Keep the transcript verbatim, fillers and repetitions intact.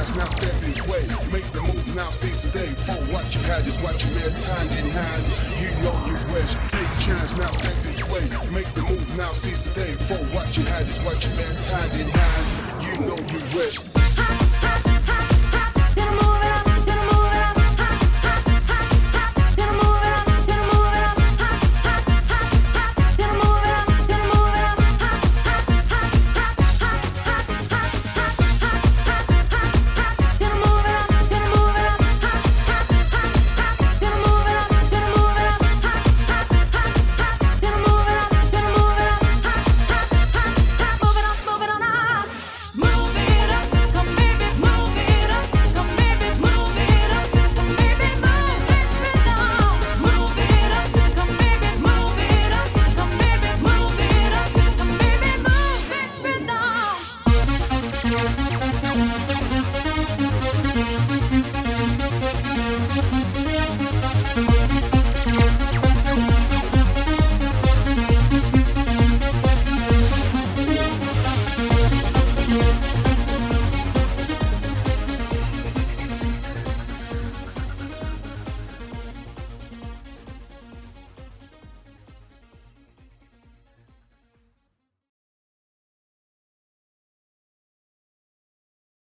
chance, now step this way. Make the move, now seize the day. For what you had is what you miss, hand in hand. You know you wish. Take a chance, now step this way. Make the move, now seize the day. For what you had is what you miss, hand in hand. You know you wish.